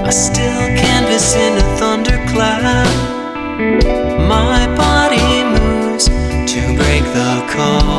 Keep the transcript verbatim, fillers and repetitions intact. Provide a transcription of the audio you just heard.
A still canvas in a thundercloud. My body moves to break the call.